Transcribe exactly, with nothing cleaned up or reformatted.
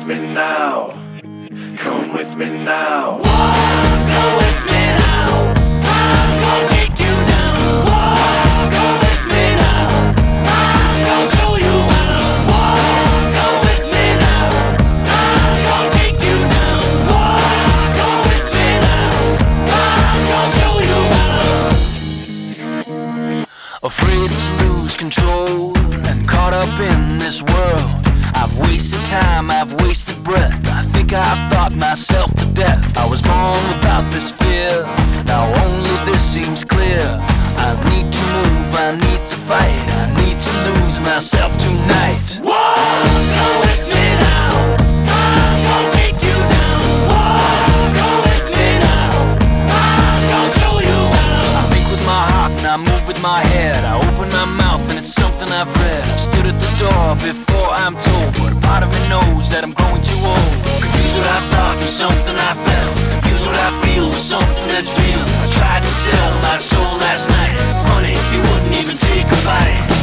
with me now. Come with me now. Walk, go with me now. I'm gonna take you down. Walk, go with me now. I'm gonna show you how. Walk, go with me now. I'm gonna take you down. Walk, go with me now. I'm gonna show you how. Afraid to lose control and caught up in this world. I've wasted time, I've wasted breath. I think I've thought myself to death. I was born without this fear. Now only this seems clear. I need to move, I need to fight. I need to lose myself tonight. Walk, go with me now. I'm gonna take you down. Walk, go with me now. I'm gonna show you how. I think with my heart and I move with my head. I open my mouth and it's something I've read. I've stood at this door before I'm told, but a part of me knows that I'm growing too old. Confused what I thought with something I felt. Confused what I feel with something that's real. I tried to sell my soul last night. Funny, he wouldn't even take a bite.